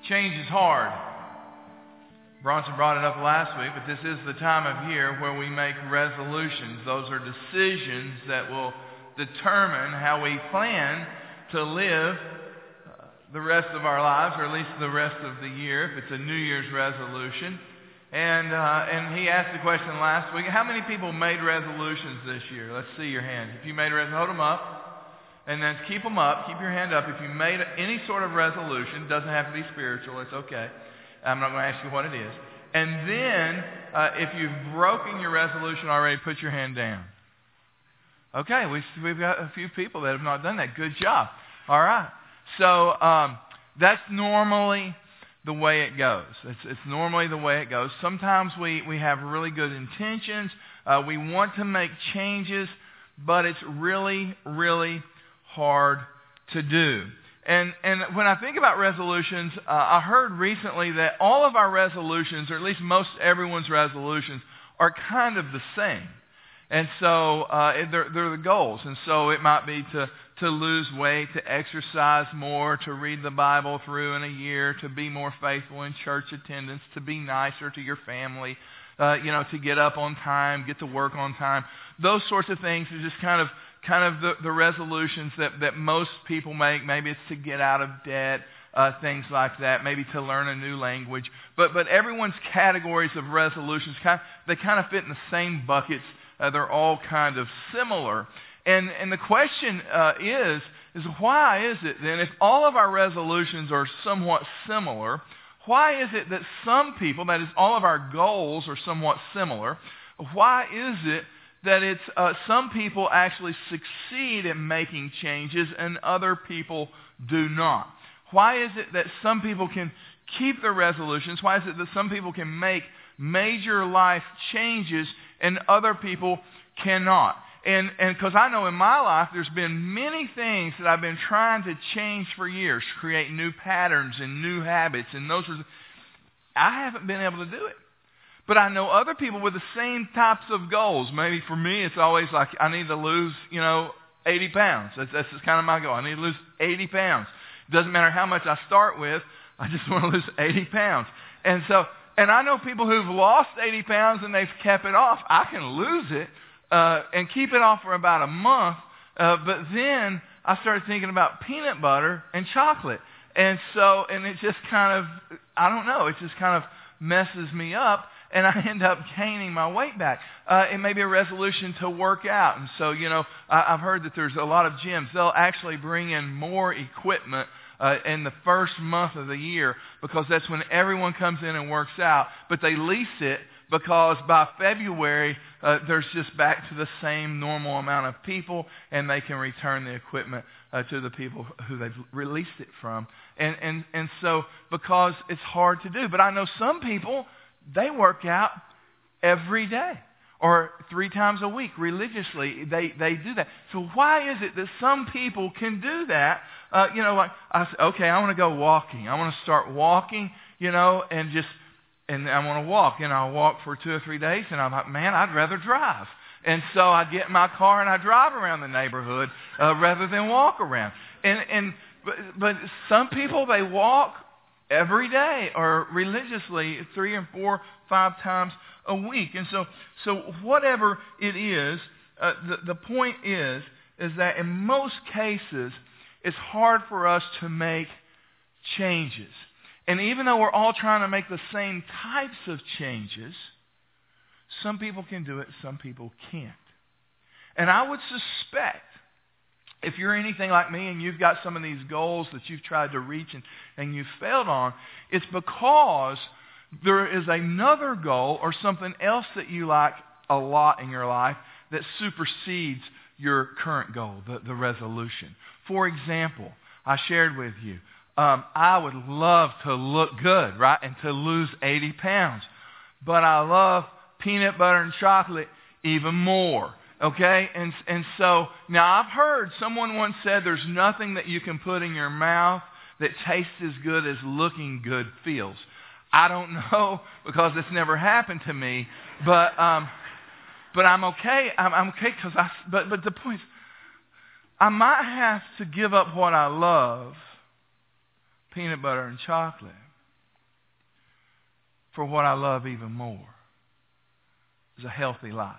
Change is hard. Bronson brought it up last week, but this is the time of year where we make resolutions. Those are decisions that will determine how we plan to live the rest of our lives, or at least the rest of the year, if it's a New Year's resolution. And he asked the question last week, how many people made resolutions this year? Let's see your hand. If you made a resolution, hold them up. And then keep them up. Keep your hand up. If you made any sort of resolution, it doesn't have to be spiritual. It's okay. I'm not going to ask you what it is. And then, if you've broken your resolution already, put your hand down. Okay, we've got a few people that have not done that. Good job. All right. So that's normally the way it goes. It's normally the way it goes. Sometimes we have really good intentions. We want to make changes, but it's really, really hard to do. And when I think about resolutions, I heard recently that all of our resolutions, or at least most everyone's resolutions, are kind of the same. And so they're the goals. And so it might be to lose weight, to exercise more, to read the Bible through in a year, to be more faithful in church attendance, to be nicer to your family, to get up on time, get to work on time. Those sorts of things are just kind of the resolutions that most people make. Maybe it's to get out of debt, things like that. Maybe to learn a new language. But everyone's categories of resolutions, they kind of fit in the same buckets. They're all kind of similar. And the question is why is it then, if all of our resolutions are somewhat similar, why is it that some people, that is all of our goals, are somewhat similar? Why is it that it's some people actually succeed in making changes and other people do not? Why is it that some people can keep their resolutions? Why is it that some people can make major life changes and other people cannot? And because I know in my life there's been many things that I've been trying to change for years, create new patterns and new habits, and those are, I haven't been able to do it. But I know other people with the same types of goals. Maybe for me, it's always like I need to lose, 80 pounds. That's kind of my goal. I need to lose 80 pounds. It doesn't matter how much I start with. I just want to lose 80 pounds. And I know people who've lost 80 pounds and they've kept it off. I can lose it and keep it off for about a month. But then I started thinking about peanut butter and chocolate. And it just kind of, I don't know, it just kind of messes me up. And I end up gaining my weight back. It may be a resolution to work out. And so, I've heard that there's a lot of gyms. They'll actually bring in more equipment in the first month of the year because that's when everyone comes in and works out. But they lease it because by February, there's just back to the same normal amount of people, and they can return the equipment to the people who they've released it from. And so, because it's hard to do. But I know some people, they work out every day or 3 times a week religiously. They do that. So why is it that some people can do that? Like I say, okay, I want to go walking. I want to start walking, and I want to walk. And I'll walk for 2 or 3 days, and I'm like, man, I'd rather drive. And so I get in my car and I drive around the neighborhood rather than walk around. But some people, they walk every day or religiously 3 or 4, 5 times a week. And so whatever it is, the point is that in most cases, it's hard for us to make changes. And even though we're all trying to make the same types of changes, some people can do it, some people can't. And I would suspect, if you're anything like me and you've got some of these goals that you've tried to reach and you've failed on, it's because there is another goal or something else that you like a lot in your life that supersedes your current goal, the resolution. For example, I shared with you, I would love to look good, right, and to lose 80 pounds. But I love peanut butter and chocolate even more. Okay, and so now I've heard someone once said there's nothing that you can put in your mouth that tastes as good as looking good feels. I don't know because it's never happened to me, but I'm okay. I'm okay but the point is, I might have to give up what I love, peanut butter and chocolate, for what I love even more is a healthy life.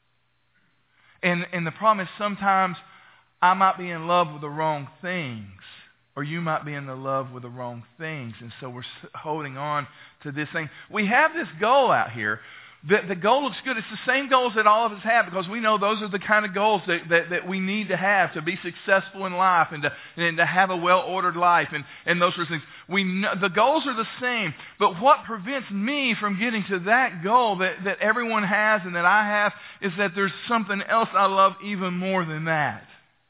And the problem is sometimes I might be in love with the wrong things, or you might be in love with the wrong things. And so we're holding on to this thing. We have this goal out here. The goal looks good. It's the same goals that all of us have, because we know those are the kind of goals that we need to have to be successful in life and to have a well-ordered life and those sorts of things. We know, the goals are the same, but what prevents me from getting to that goal that everyone has and that I have is that there's something else I love even more than that.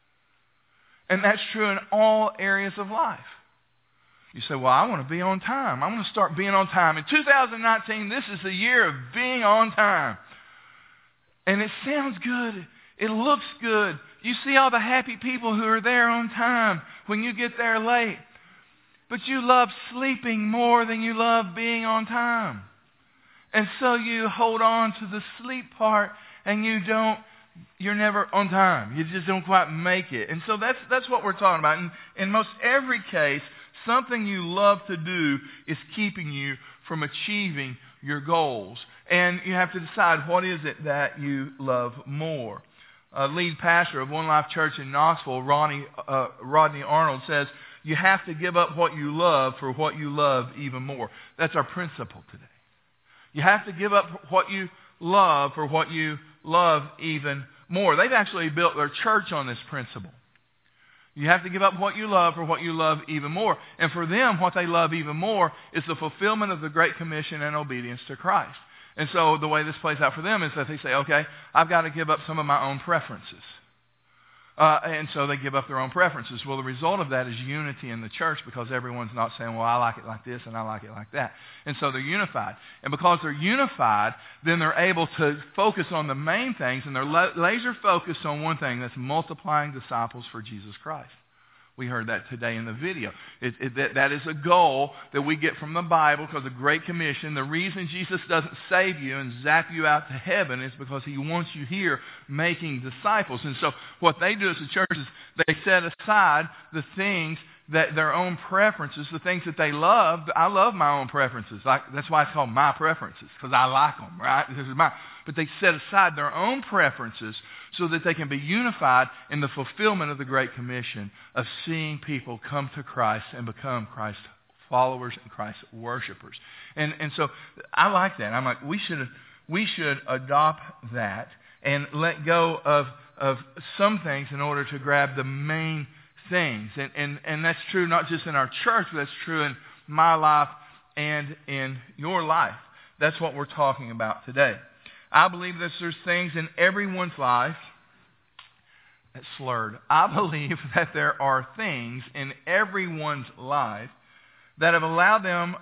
And that's true in all areas of life. You say, well, I want to be on time. I want to start being on time. In 2019, this is the year of being on time. And it sounds good. It looks good. You see all the happy people who are there on time when you get there late. But you love sleeping more than you love being on time. And so you hold on to the sleep part and you're never on time. You just don't quite make it. And so that's what we're talking about. In most every case, something you love to do is keeping you from achieving your goals. And you have to decide, what is it that you love more? Lead pastor of One Life Church in Knoxville, Rodney Arnold, says, you have to give up what you love for what you love even more. That's our principle today. You have to give up what you love for what you love even more. They've actually built their church on this principle. You have to give up what you love for what you love even more. And for them, what they love even more is the fulfillment of the Great Commission and obedience to Christ. And so the way this plays out for them is that they say, okay, I've got to give up some of my own preferences. And so they give up their own preferences. Well, the result of that is unity in the church, because everyone's not saying, well, I like it like this and I like it like that. And so they're unified. And because they're unified, then they're able to focus on the main things, and they're laser focused on one thing, that's multiplying disciples for Jesus Christ. We heard that today in the video. That is a goal that we get from the Bible, because the Great Commission, the reason Jesus doesn't save you and zap you out to heaven is because He wants you here making disciples. And so what they do as a church is they set aside the things that their own preferences, the things that they love. I love my own preferences. That's why it's called my preferences, because I like them, right? This is mine. But they set aside their own preferences so that they can be unified in the fulfillment of the Great Commission of seeing people come to Christ and become Christ followers and Christ worshipers. And so I like that. I'm like, we should adopt that and let go of some things in order to grab the main things. And that's true not just in our church, but that's true in my life and in your life. That's what we're talking about today. I believe that there's things in everyone's life. That's slurred. I believe that there are things in everyone's life that have allowed them,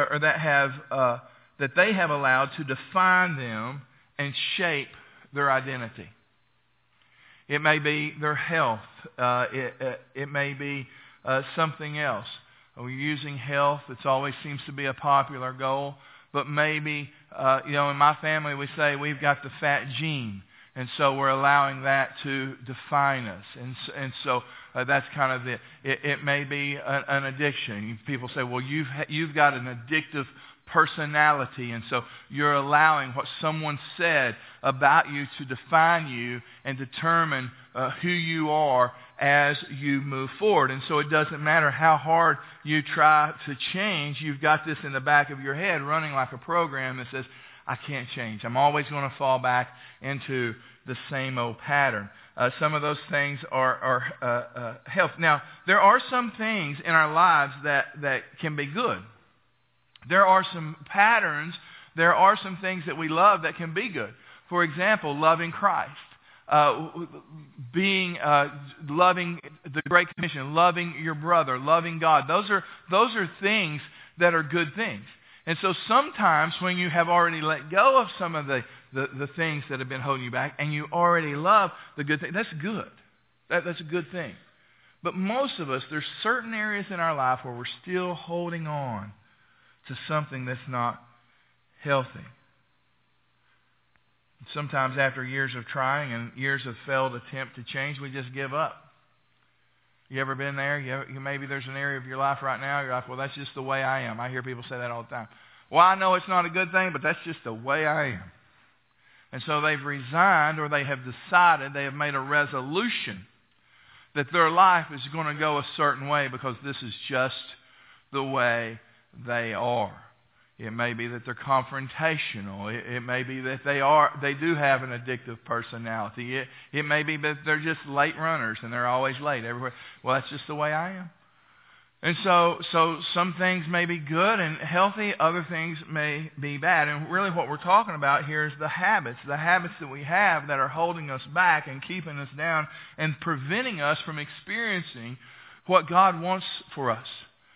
that they have allowed to define them and shape their identity. It may be their health. It may be something else. We're using health. It always seems to be a popular goal. But maybe, in my family we say we've got the fat gene. And so we're allowing that to define us. And so that's kind of it may be an addiction. People say, well, you've got an addictive personality, and so you're allowing what someone said about you to define you and determine who you are as you move forward. And so it doesn't matter how hard you try to change, you've got this in the back of your head running like a program that says, I can't change. I'm always going to fall back into the same old pattern. Some of those things are health. Now, there are some things in our lives that can be good. There are some patterns, there are some things that we love that can be good. For example, loving Christ, loving the Great Commission, loving your brother, loving God. Those are things that are good things. And so sometimes when you have already let go of some of the things that have been holding you back, and you already love the good thing, that's good. That's a good thing. But most of us, there's certain areas in our life where we're still holding on to something that's not healthy. Sometimes after years of trying and years of failed attempt to change, we just give up. You ever been there? Maybe there's an area of your life right now, you're like, well, that's just the way I am. I hear people say that all the time. Well, I know it's not a good thing, but that's just the way I am. And so they've resigned, or they have decided, they have made a resolution that their life is going to go a certain way because this is just the way they are. It may be that they're confrontational. It may be that they do have an addictive personality. It may be that they're just late runners and they're always late everywhere. Well, that's just the way I am. And so some things may be good and healthy, other things may be bad. And really what we're talking about here is the habits that we have that are holding us back and keeping us down and preventing us from experiencing what God wants for us.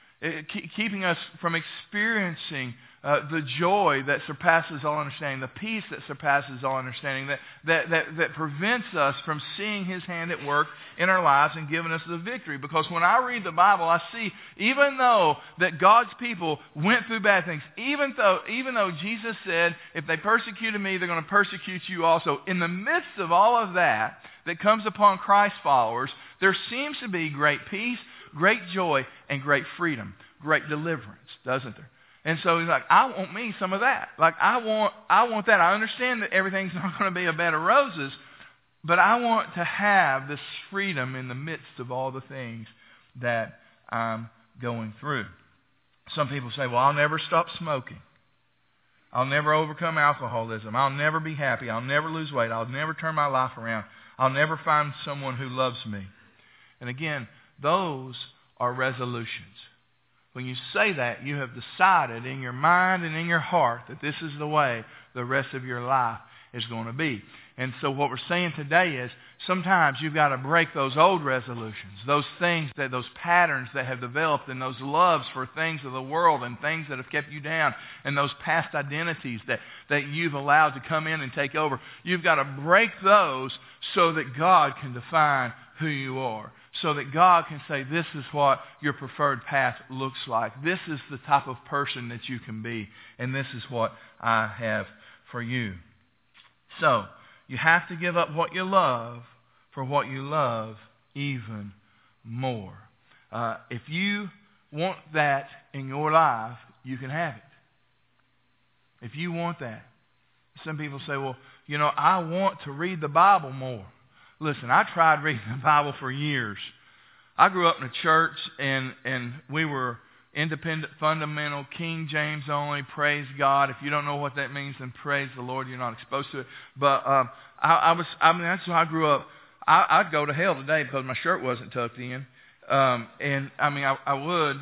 Keeping us from experiencing the joy that surpasses all understanding, the peace that surpasses all understanding, that prevents us from seeing His hand at work in our lives and giving us the victory. Because when I read the Bible, I see, even though that God's people went through bad things, even though Jesus said, if they persecuted me, they're going to persecute you also. In the midst of all of that comes upon Christ followers, there seems to be great peace, great joy, and great freedom, great deliverance, doesn't there? And so he's like, I want me some of that. Like, I want that. I understand that everything's not going to be a bed of roses, but I want to have this freedom in the midst of all the things that I'm going through. Some people say, well, I'll never stop smoking. I'll never overcome alcoholism. I'll never be happy. I'll never lose weight. I'll never turn my life around. I'll never find someone who loves me. And again, those are resolutions. When you say that, you have decided in your mind and in your heart that this is the way the rest of your life is going to be. And so what we're saying today is sometimes you've got to break those old resolutions, those things, those patterns that have developed, and those loves for things of the world and things that have kept you down, and those past identities that you've allowed to come in and take over. You've got to break those so that God can define who you are. So that God can say, this is what your preferred path looks like. This is the type of person that you can be. And this is what I have for you. So, you have to give up what you love for what you love even more. If you want that in your life, you can have it. If you want that. Some people say, well, I want to read the Bible more. Listen, I tried reading the Bible for years. I grew up in a church, and we were independent, fundamental, King James only, praise God. If you don't know what that means, then praise the Lord. You're not exposed to it. But that's how I grew up. I'd go to hell today because my shirt wasn't tucked in. I would.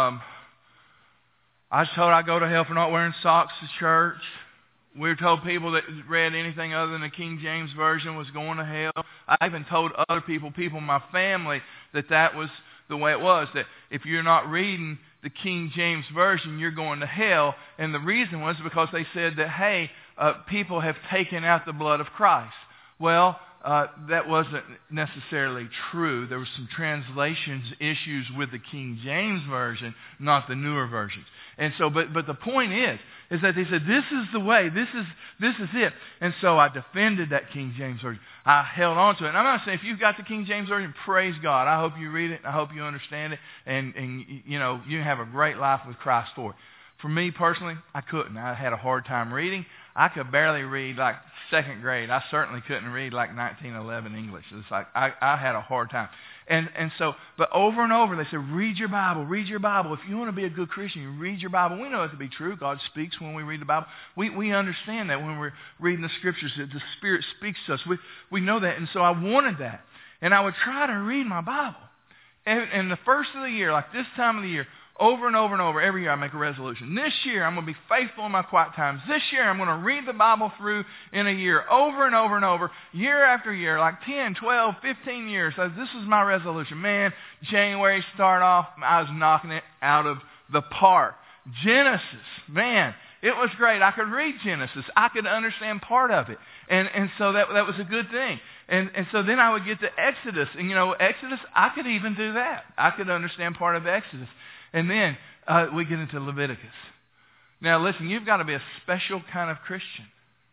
I was told I'd go to hell for not wearing socks to church. We were told people that read anything other than the King James Version was going to hell. I even told other people in my family, that was the way it was, that if you're not reading the King James Version, you're going to hell. And the reason was because they said that, hey, people have taken out the blood of Christ. Well, that wasn't necessarily true. There were some translations issues with the King James Version, not the newer versions. And so, but the point is that they said, this is the way, this is it. And so I defended that King James Version. I held on to it. And I'm not saying if you've got the King James Version, praise God. I hope you read it. I hope you understand it. And you have a great life with Christ for it. For me personally, I couldn't. I had a hard time reading. I could barely read like second grade. I certainly couldn't read like 1911 English. It's like I had a hard time. And so, but over and over they said, read your Bible, read your Bible. If you want to be a good Christian, you read your Bible. We know it to be true. God speaks when we read the Bible. We understand that when we're reading the Scriptures, that the Spirit speaks to us. We know that. And so I wanted that. And I would try to read my Bible. And the first of the year, like this time of the year, over and over and over, every year I make a resolution. This year I'm going to be faithful in my quiet times. This year I'm going to read the Bible through in a year, over and over and over, year after year, like 10, 12, 15 years. So this is my resolution. Man, January start off, I was knocking it out of the park. Genesis, man, it was great. I could read Genesis. I could understand part of it. And so that was a good thing. And so then I would get to Exodus. And Exodus, I could even do that. I could understand part of Exodus. And then we get into Leviticus. Now listen, you've got to be a special kind of Christian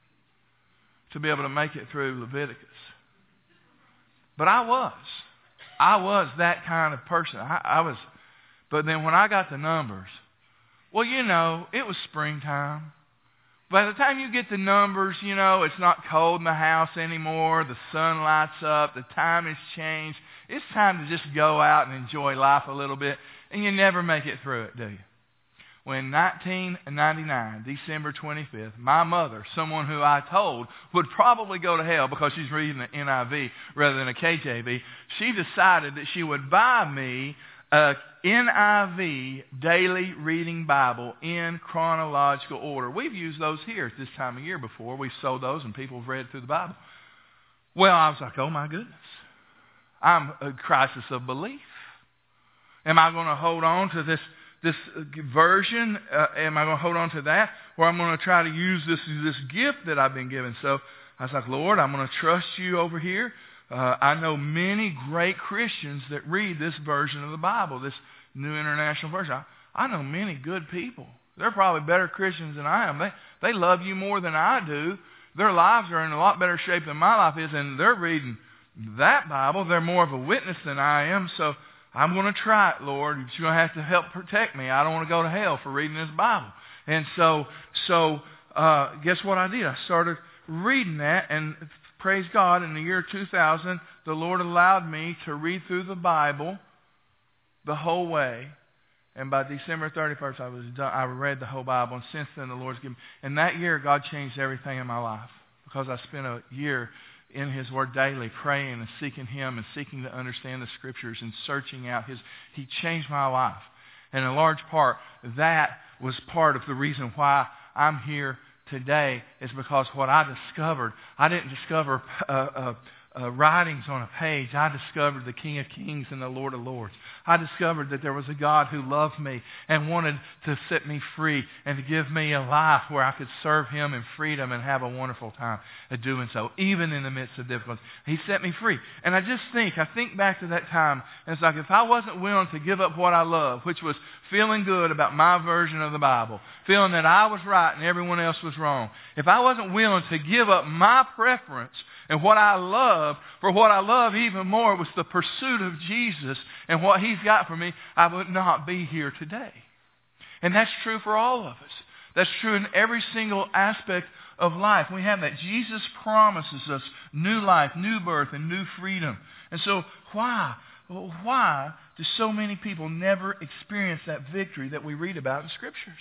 to be able to make it through Leviticus. But I was that kind of person. I was. But then when I got to Numbers, Well, it was springtime. By the time you get the numbers, it's not cold in the house anymore. The sun lights up. The time has changed. It's time to just go out and enjoy life a little bit. And you never make it through it, do you? Well, in 1999, December 25th, my mother, someone who I told would probably go to hell because she's reading the NIV rather than a KJV, she decided that she would buy me a NIV daily reading Bible in chronological order. We've used those here at this time of year before. We've sold those and people have read through the Bible. Well, I was like, oh my goodness. I'm a crisis of belief. Am I going to hold on to this version? Am I going to hold on to that? Or I'm going to try to use this gift that I've been given? So I was like, Lord, I'm going to trust you over here. I know many great Christians that read this version of the Bible, this New International Version. I know many good people. They're probably better Christians than I am. They love you more than I do. Their lives are in a lot better shape than my life is, and they're reading that Bible. They're more of a witness than I am, so I'm going to try it, Lord. You're going to have to help protect me. I don't want to go to hell for reading this Bible. And so guess what I did? I started reading that, and praise God, in the year 2000, the Lord allowed me to read through the Bible the whole way. And by December 31st, I was done. I read the whole Bible, and since then the Lord's given me. And that year, God changed everything in my life because I spent a year in His Word daily, praying and seeking Him and seeking to understand the Scriptures and searching out He changed my life. And in large part, that was part of the reason why I'm here today, is because what I discovered, I didn't discover writings on a page. I discovered the King of Kings and the Lord of Lords. I discovered that there was a God who loved me and wanted to set me free and to give me a life where I could serve Him in freedom and have a wonderful time at doing so, even in the midst of difficulty. He set me free. And I think back to that time, and it's like if I wasn't willing to give up what I love, which was feeling good about my version of the Bible, feeling that I was right and everyone else was wrong, if I wasn't willing to give up my preference and what I love, for what I love even more was the pursuit of Jesus and what He's got for me, I would not be here today. And that's true for all of us. That's true in every single aspect of life. We have that. Jesus promises us new life, new birth, and new freedom. And so why do so many people never experience that victory that we read about in Scriptures?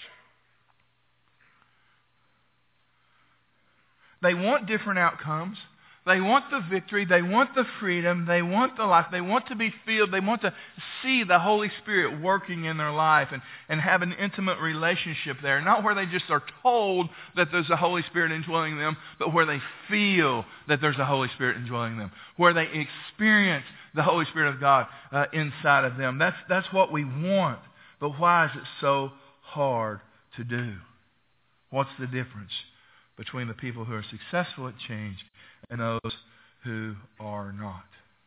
They want different outcomes. They want the victory. They want the freedom. They want the life. They want to be filled. They want to see the Holy Spirit working in their life and have an intimate relationship there. Not where they just are told that there's a Holy Spirit indwelling them, but where they feel that there's a Holy Spirit indwelling them. Where they experience the Holy Spirit of God inside of them. That's what we want. But why is it so hard to do? What's the difference between the people who are successful at change and those who are not,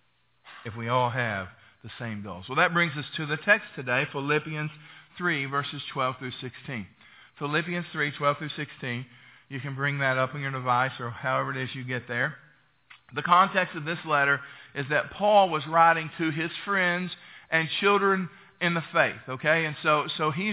if we all have the same goals? Well, that brings us to the text today, Philippians 3, verses 12 through 16. Philippians 3, 12 through 16. You can bring that up on your device or however it is you get there. The context of this letter is that Paul was writing to his friends and children in the faith, okay? And so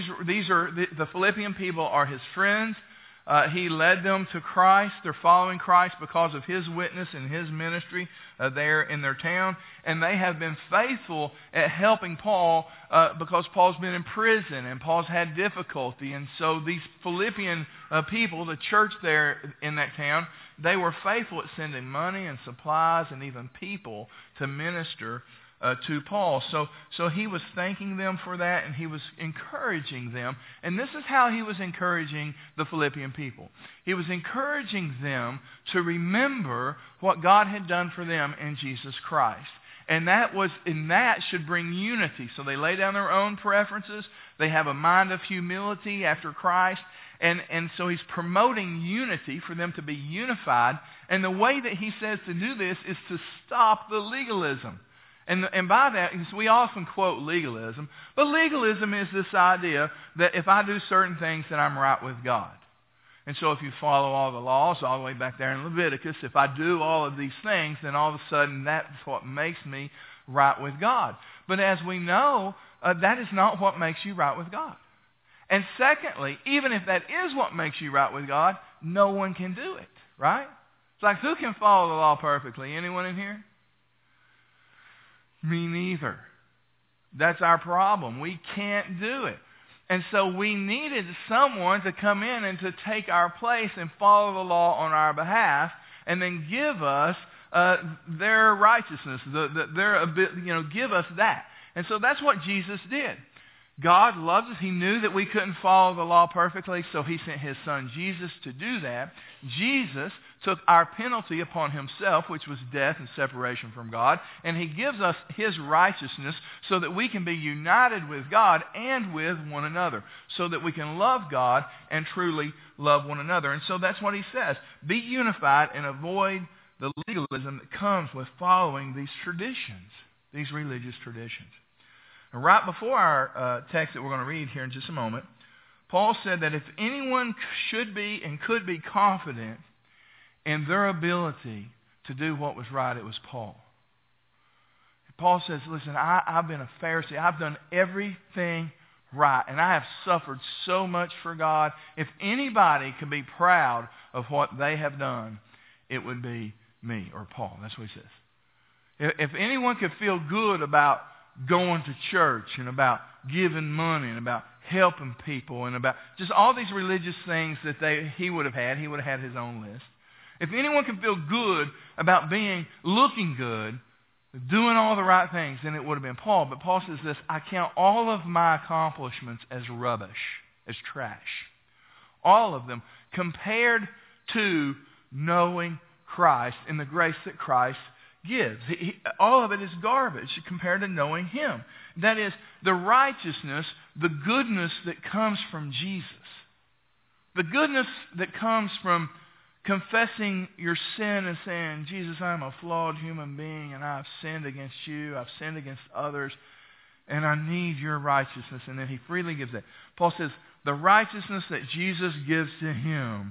the Philippian people are his friends. He led them to Christ. They're following Christ because of His witness and His ministry there in their town. And they have been faithful at helping Paul because Paul's been in prison and Paul's had difficulty. And so these Philippian people, the church there in that town, they were faithful at sending money and supplies and even people to minister to Paul. So he was thanking them for that, and he was encouraging them. And this is how he was encouraging the Philippian people. He was encouraging them to remember what God had done for them in Jesus Christ. And that should bring unity. So they lay down their own preferences. They have a mind of humility after Christ. And so he's promoting unity for them to be unified. And the way that he says to do this is to stop the legalism. And by that, we often quote legalism, but legalism is this idea that if I do certain things, then I'm right with God. And so if you follow all the laws all the way back there in Leviticus, if I do all of these things, then all of a sudden that's what makes me right with God. But as we know, that is not what makes you right with God. And secondly, even if that is what makes you right with God, no one can do it, right? It's like, who can follow the law perfectly? Anyone in here? Me neither. That's our problem. We can't do it. And so we needed someone to come in and to take our place and follow the law on our behalf, and then give us their righteousness, give us that. And so that's what Jesus did. God loves us. He knew that we couldn't follow the law perfectly, so He sent His Son Jesus to do that. Jesus took our penalty upon Himself, which was death and separation from God, and He gives us His righteousness so that we can be united with God and with one another, so that we can love God and truly love one another. And so that's what He says. Be unified and avoid the legalism that comes with following these traditions, these religious traditions. And right before our text that we're going to read here in just a moment, Paul said that if anyone should be and could be confident in their ability to do what was right, it was Paul. Paul says, listen, I've been a Pharisee. I've done everything right, and I have suffered so much for God. If anybody could be proud of what they have done, it would be me or Paul. That's what he says. If anyone could feel good about going to church and about giving money and about helping people and about just all these religious things that he would have had his own list. If anyone can feel good about looking good, doing all the right things, then it would have been Paul. But Paul says this, I count all of my accomplishments as rubbish, as trash. All of them compared to knowing Christ and the grace that Christ gives. All of it is garbage compared to knowing Him. That is, the righteousness, the goodness that comes from Jesus. The goodness that comes from confessing your sin and saying, Jesus, I'm a flawed human being and I've sinned against you, I've sinned against others, and I need your righteousness. And then He freely gives that. Paul says, the righteousness that Jesus gives to him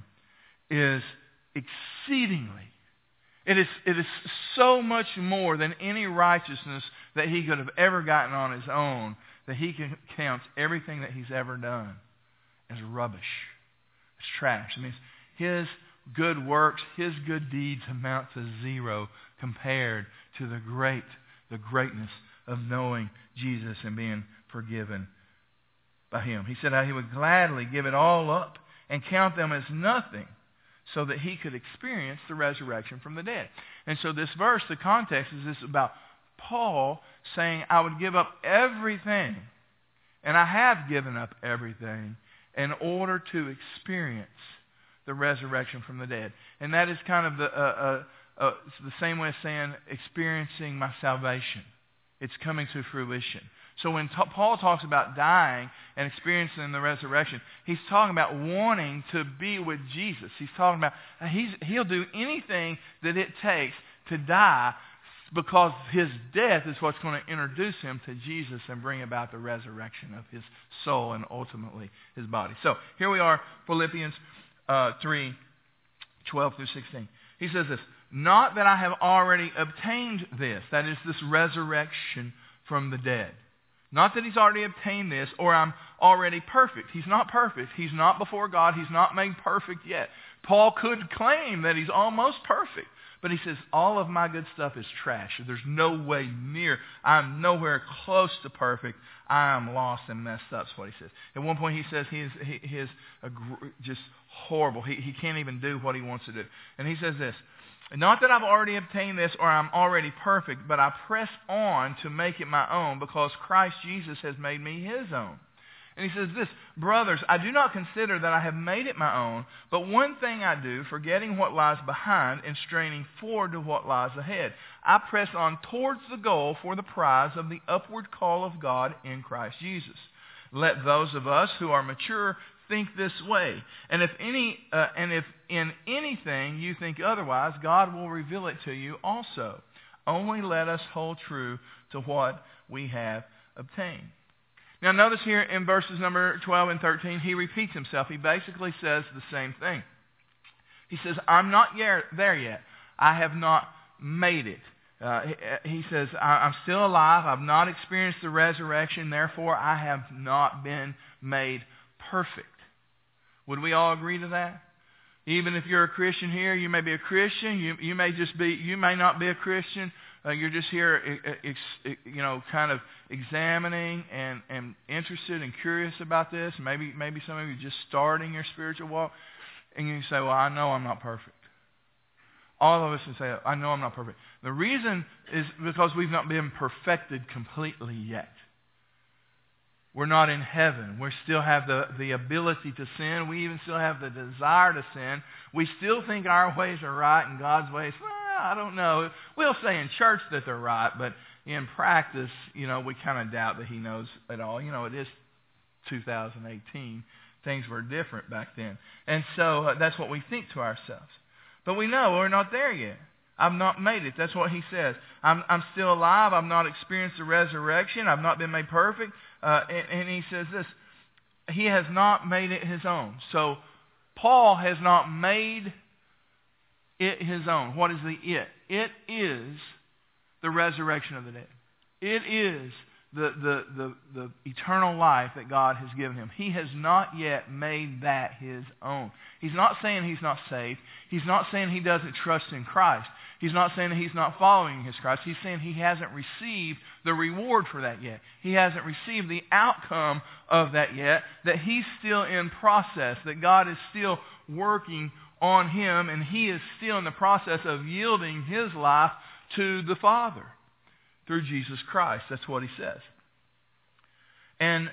is exceedingly, it is so much more than any righteousness that he could have ever gotten on his own, that he counts everything that he's ever done as rubbish, as trash. It means his good works, his good deeds amount to zero compared to the greatness of knowing Jesus and being forgiven by Him. He said how he would gladly give it all up and count them as nothing, so that he could experience the resurrection from the dead. And so this verse, the context is this about Paul saying, I would give up everything, and I have given up everything, in order to experience the resurrection from the dead. And that is kind of the same way of saying experiencing my salvation. It's coming to fruition. So when Paul talks about dying and experiencing the resurrection, he's talking about wanting to be with Jesus. He's talking about he'll do anything that it takes to die, because his death is what's going to introduce him to Jesus and bring about the resurrection of his soul and ultimately his body. So here we are, Philippians 3:12 through 16. He says this, not that I have already obtained this, that is this resurrection from the dead. Not that he's already obtained this, or I'm already perfect. He's not perfect. He's not before God. He's not made perfect yet. Paul could claim that he's almost perfect, but he says, all of my good stuff is trash. There's no way near. I'm nowhere close to perfect. I'm lost and messed up, is what he says. At one point he says he is just horrible. He can't even do what he wants to do. And he says this, not that I've already obtained this or I'm already perfect, but I press on to make it my own, because Christ Jesus has made me His own. And he says this, brothers, I do not consider that I have made it my own, but one thing I do, forgetting what lies behind and straining forward to what lies ahead. I press on towards the goal for the prize of the upward call of God in Christ Jesus. Let those of us who are mature think this way. And if in anything you think otherwise, God will reveal it to you also. Only let us hold true to what we have obtained. Now notice here in verses number 12 and 13, he repeats himself. He basically says the same thing. He says, I'm not there yet. I have not made it. He says, I'm still alive. I've not experienced the resurrection. Therefore, I have not been made perfect. Would we all agree to that? Even if you're a Christian here, you may be a Christian, you may not be a Christian. You're just here, kind of examining and interested and curious about this. Maybe some of you are just starting your spiritual walk, and you say, well, I know I'm not perfect. All of us would say, I know I'm not perfect. The reason is because we've not been perfected completely yet. We're not in heaven. We still have the ability to sin. We even still have the desire to sin. We still think our ways are right and God's ways, well, I don't know. We'll say in church that they're right, but in practice, we kind of doubt that He knows it all. It is 2018. Things were different back then. And so that's what we think to ourselves. But we know we're not there yet. I've not made it. That's what he says. I'm still alive. I've not experienced the resurrection. I've not been made perfect. And he says this, he has not made it his own. So Paul has not made it his own. What is the it? It is the resurrection of the dead. It is the eternal life that God has given him. He has not yet made that his own. He's not saying he's not saved. He's not saying he doesn't trust in Christ. He's not saying that he's not following his Christ. He's saying he hasn't received the reward for that yet. He hasn't received the outcome of that yet, that he's still in process, that God is still working on him, and he is still in the process of yielding his life to the Father through Jesus Christ. That's what he says. And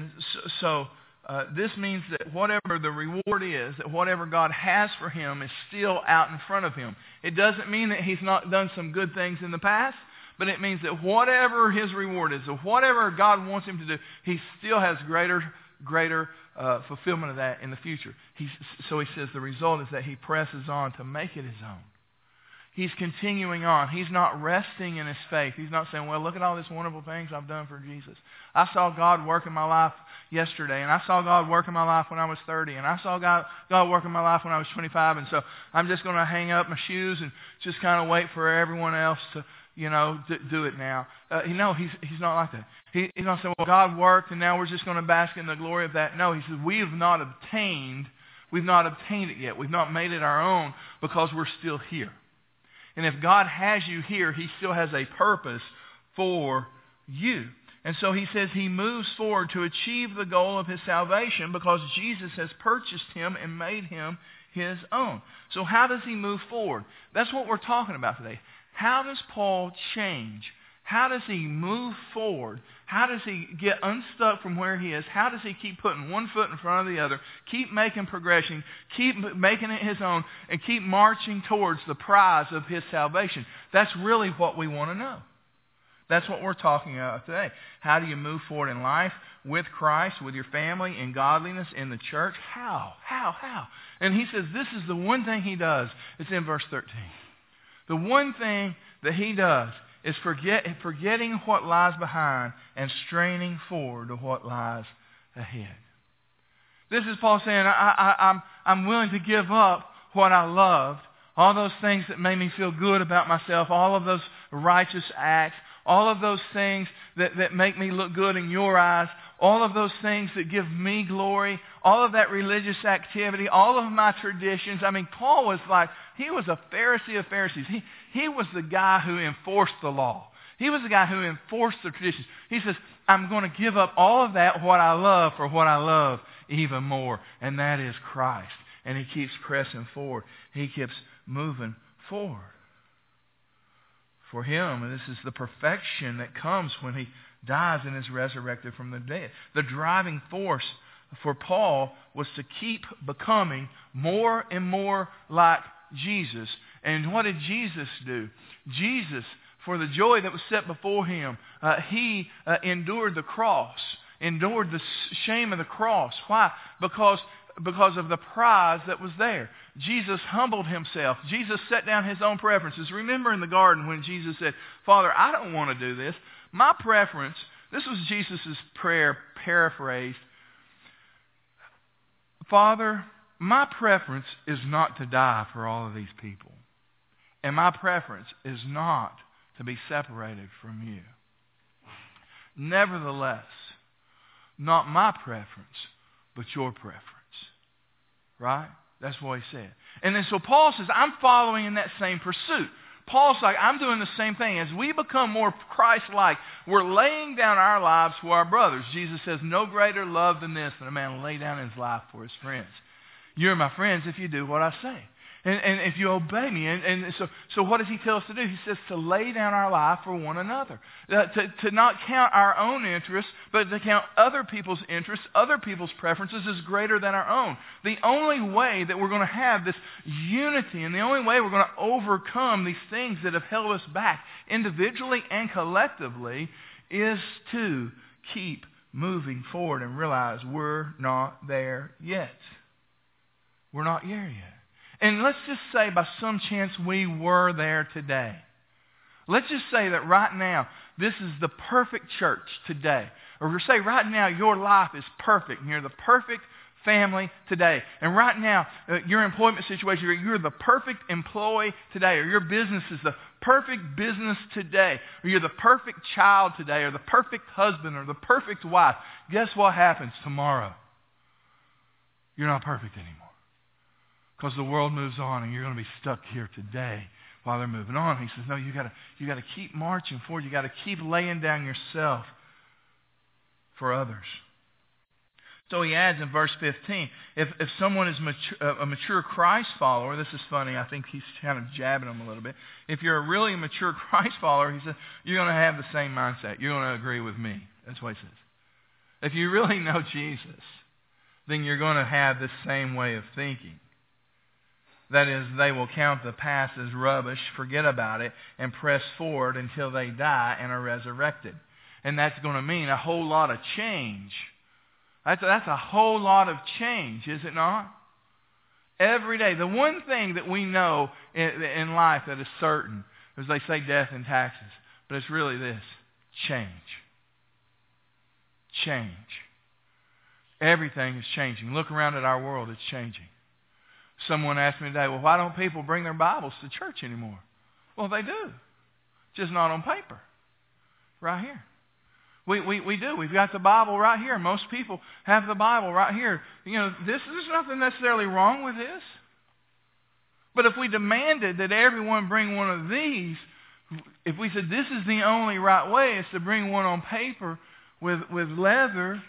so this means that whatever the reward is, that whatever God has for him is still out in front of him. It doesn't mean that he's not done some good things in the past, but it means that whatever his reward is, or whatever God wants him to do, he still has greater fulfillment of that in the future. So he says the result is that he presses on to make it his own. He's continuing on. He's not resting in his faith. He's not saying, well, look at all these wonderful things I've done for Jesus. I saw God work in my life yesterday, and I saw God work in my life when I was 30, and I saw God work in my life when I was 25, and so I'm just going to hang up my shoes and just kind of wait for everyone else to, do it now. No, he's not like that. He's not saying, well, God worked, and now we're just going to bask in the glory of that. No, he says, we've not obtained it yet. We've not made it our own because we're still here. And if God has you here, he still has a purpose for you. And so he says he moves forward to achieve the goal of his salvation because Jesus has purchased him and made him his own. So how does he move forward? That's what we're talking about today. How does Paul change? How does he move forward? How does he get unstuck from where he is? How does he keep putting one foot in front of the other, keep making progression, keep making it his own, and keep marching towards the prize of his salvation? That's really what we want to know. That's what we're talking about today. How do you move forward in life with Christ, with your family, in godliness, in the church? How? And he says this is the one thing he does. It's in verse 13. The one thing that he does is forgetting what lies behind and straining forward to what lies ahead. This is Paul saying, I'm willing to give up what I loved, all those things that made me feel good about myself, all of those righteous acts, all of those things that make me look good in your eyes, all of those things that give me glory, all of that religious activity, all of my traditions. I mean, Paul was like, he was a Pharisee of Pharisees. He was the guy who enforced the law. He was the guy who enforced the traditions. He says, I'm going to give up all of that, what I love, for what I love even more, and that is Christ. And he keeps pressing forward. He keeps moving forward. For him, and this is the perfection that comes when he dies and is resurrected from the dead. The driving force for Paul was to keep becoming more and more like Jesus. And what did Jesus do? Jesus, for the joy that was set before him, he endured the cross, endured the shame of the cross. Why? Because of the prize that was there. Jesus humbled himself. Jesus set down his own preferences. Remember in the garden when Jesus said, Father, I don't want to do this. My preference, this was Jesus' prayer paraphrased. Father, my preference is not to die for all of these people. And my preference is not to be separated from you. Nevertheless, not my preference, but your preference. Right? That's what he said. And then so Paul says, I'm following in that same pursuit. Paul's like, I'm doing the same thing. As we become more Christ-like, we're laying down our lives for our brothers. Jesus says, no greater love than this, than a man lay down his life for his friends. You're my friends if you do what I say. And if you obey me. And so what does he tell us to do? He says to lay down our life for one another. To not count our own interests, but to count other people's interests, other people's preferences as greater than our own. The only way that we're going to have this unity and the only way we're going to overcome these things that have held us back individually and collectively is to keep moving forward and realize we're not there yet. We're not there yet. And let's just say by some chance we were there today. Let's just say that right now this is the perfect church today. Or say right now your life is perfect and you're the perfect family today. And right now your employment situation, you're the perfect employee today. Or your business is the perfect business today. Or you're the perfect child today. Or the perfect husband or the perfect wife. Guess what happens tomorrow? You're not perfect anymore. Because the world moves on and you're going to be stuck here today while they're moving on. He says, no, you got to keep marching forward. You got to keep laying down yourself for others. So he adds in verse 15, if someone is a mature Christ follower, this is funny, I think he's kind of jabbing them a little bit. If you're a really mature Christ follower, he says, you're going to have the same mindset. You're going to agree with me. That's what he says. If you really know Jesus, then you're going to have this same way of thinking. That is, they will count the past as rubbish, forget about it, and press forward until they die and are resurrected. And that's going to mean a whole lot of change. That's a whole lot of change, is it not? Every day. The one thing that we know in life that is certain is they say death and taxes. But it's really this. Change. Change. Everything is changing. Look around at our world. It's changing. Someone asked me today, well, why don't people bring their Bibles to church anymore? Well, they do. Just not on paper. Right here. We do. We've got the Bible right here. Most people have the Bible right here. You know, there's nothing necessarily wrong with this. But if we demanded that everyone bring one of these, if we said this is the only right way, is to bring one on paper with leather,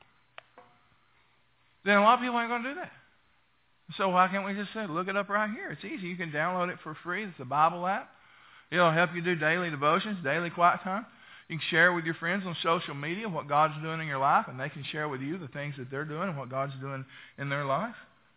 then a lot of people ain't going to do that. So why can't we just say, look it up right here? It's easy. You can download it for free. It's a Bible app. It'll help you do daily devotions, daily quiet time. You can share with your friends on social media what God's doing in your life, and they can share with you the things that they're doing and what God's doing in their life.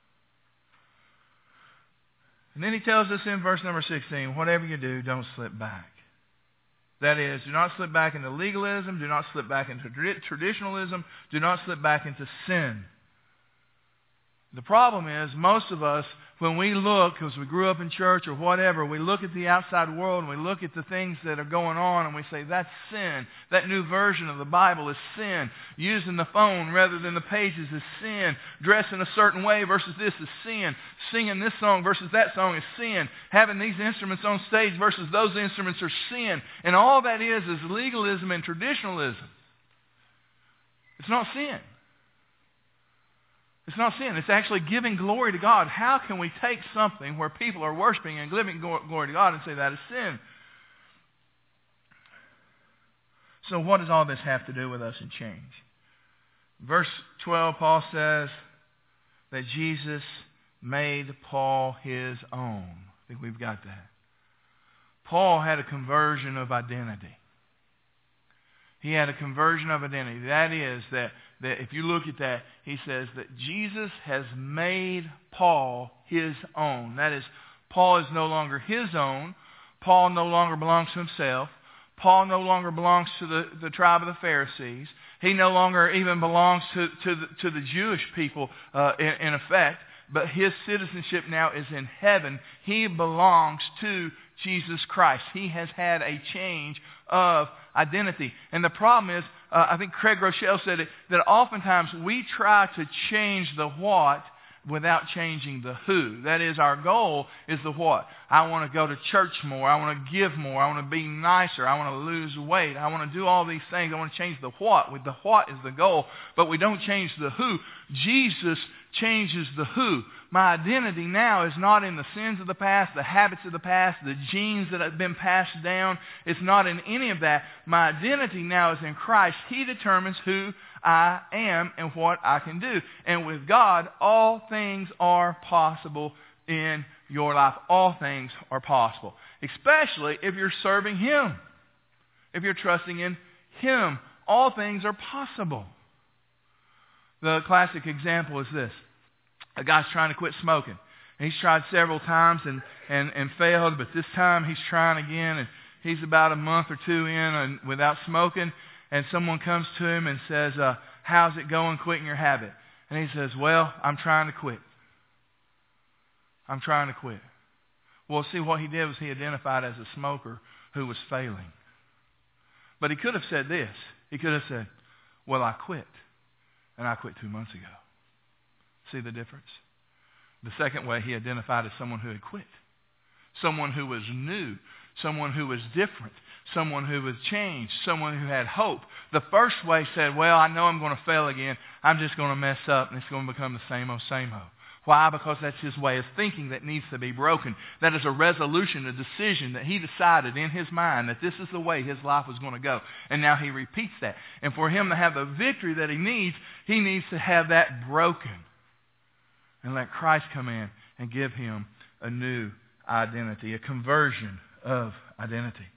And then he tells us in verse number 16, whatever you do, don't slip back. That is, do not slip back into legalism. Do not slip back into traditionalism. Do not slip back into sin. The problem is, most of us, when we look, because we grew up in church or whatever, we look at the outside world and we look at the things that are going on and we say, that's sin. That new version of the Bible is sin. Using the phone rather than the pages is sin. Dressing a certain way versus this is sin. Singing this song versus that song is sin. Having these instruments on stage versus those instruments are sin. And all that is legalism and traditionalism. It's not sin. It's not sin. It's actually giving glory to God. How can we take something where people are worshiping and giving glory to God and say that is sin? So what does all this have to do with us in change? Verse 12, Paul says that Jesus made Paul his own. I think we've got that. Paul had a conversion of identity. He had a conversion of identity. That is, that if you look at that, he says that Jesus has made Paul his own. That is, Paul is no longer his own. Paul no longer belongs to himself. Paul no longer belongs to the tribe of the Pharisees. He no longer even belongs to the Jewish people in effect. But his citizenship now is in heaven. He belongs to Jesus Christ. He has had a change of identity. And the problem is, I think Craig Rochelle said it, that oftentimes we try to change the what, without changing the who. That is, our goal is the what. I want to go to church more. I want to give more. I want to be nicer. I want to lose weight. I want to do all these things. I want to change the what. The what is the goal, but we don't change the who. Jesus changes the who. My identity now is not in the sins of the past, the habits of the past, the genes that have been passed down. It's not in any of that. My identity now is in Christ. He determines who I am and what I can do. And with God, all things are possible in your life. All things are possible. Especially if you're serving Him. If you're trusting in Him, all things are possible. The classic example is this. A guy's trying to quit smoking. And he's tried several times and failed, but this time he's trying again, and he's about a month or two in without smoking, and someone comes to him and says, how's it going quitting your habit? And he says, well, I'm trying to quit. I'm trying to quit. Well, see, what he did was he identified as a smoker who was failing. But he could have said this. He could have said, well, I quit, and I quit 2 months ago. See the difference? The second way he identified as someone who had quit. Someone who was new. Someone who was different. Someone who was changed. Someone who had hope. The first way said, well, I know I'm going to fail again. I'm just going to mess up and it's going to become the same old, same old. Why? Because that's his way of thinking that needs to be broken. That is a resolution, a decision that he decided in his mind that this is the way his life was going to go. And now he repeats that. And for him to have the victory that he needs to have that broken. And let Christ come in and give him a new identity, a conversion of identity.